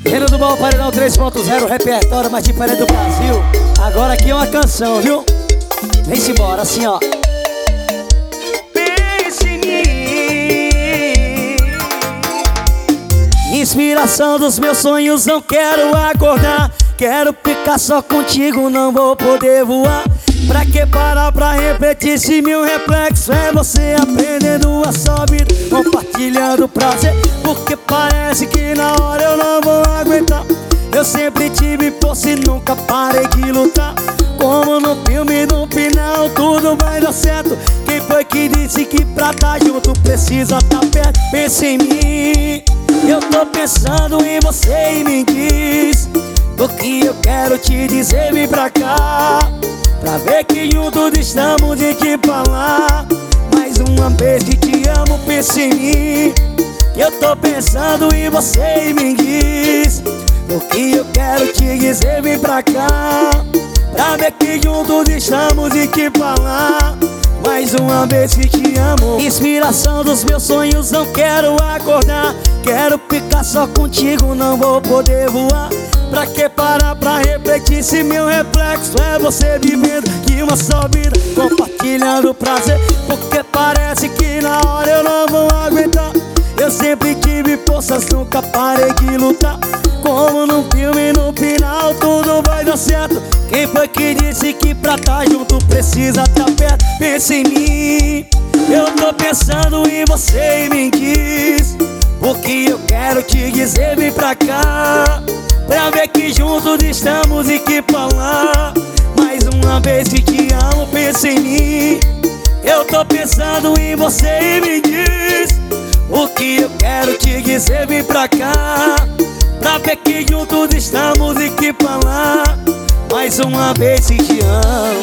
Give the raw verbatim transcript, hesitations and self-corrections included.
Reino do Mal, Paredão três ponto zero, repertório mais diferente do Brasil. Agora aqui é uma canção, viu? Vem-se embora, assim ó. Pense em mim. Inspiração dos meus sonhos, não quero acordar. Quero ficar só contigo, não vou poder voar. Pra que parar pra refletir se meu reflexo é você aprendendo a sua vida, compartilhando prazer. Porque parece que na hora eu não vou aguentar. Eu sempre tive força e nunca parei de lutar. Como no filme, no final tudo vai dar certo. Quem foi que disse que pra tá junto precisa tá perto? Pensa em mim, eu tô pensando em você e me diz o que eu quero te dizer, vem pra cá, pra ver que juntos estamos e te falar mais uma vez que te amo. Pensa em mim, eu tô pensando em você e me diz o que eu quero te dizer, vem pra cá, pra ver que juntos estamos e te falar mais uma vez que te amo. Inspiração dos meus sonhos, não quero acordar. Quero ficar só contigo, não vou poder voar. Pra que parar pra refletir se meu reflexo é você vivendo que uma só vida, compartilhando prazer. Porque parece que na hora eu não vou aguentar. Eu sempre tive forças, nunca parei de lutar. Como num filme, no final tudo vai dar certo. Quem foi que disse que pra tá junto precisa tá perto? Pensa em mim, eu tô pensando em você e me diz o que eu quero te dizer, vem pra cá, pra ver que juntos estamos e que falar mais uma vez que te amo. Pensa em mim, eu tô pensando em você e me diz o que eu quero te dizer, vem pra cá, pra ver que juntos estamos e que falar mais uma vez que te amo.